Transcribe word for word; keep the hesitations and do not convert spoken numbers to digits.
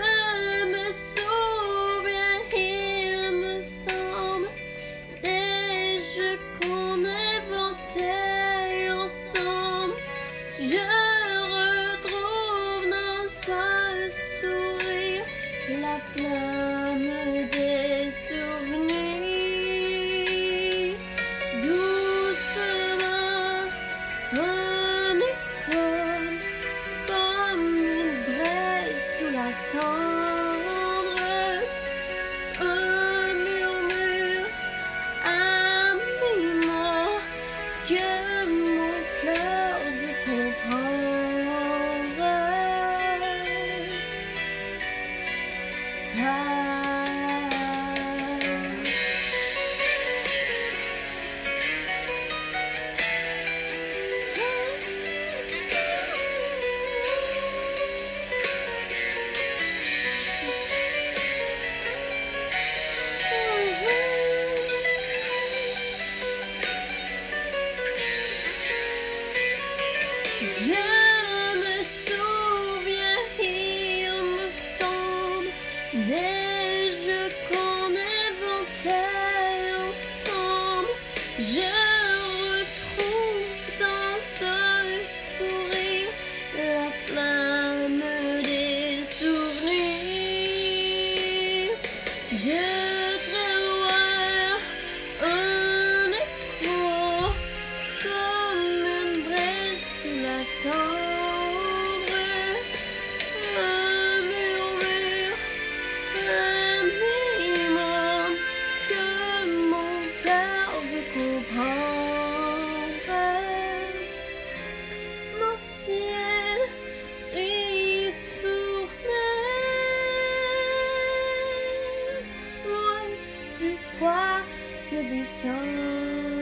me souviens, il me semble, des jeux qu'on inventait ensemble. Je retrouve dans ce sourire la flamme des souvenirs. Doucement, un écho, comme une braise sous la cendre, un murmure à mi-mot que mon cœur veut comprendre. Ah. Je me souviens, il me semble, des jeux qu'on inventait ensemble. Je retrouve dans ce sourire la flamme des souvenirs. De très loin, un écho, comme une braise sous la cendre, un murmure, un minimum que mon cœur veut comprendre. Mon ciel est tourné loin du froid de décembre.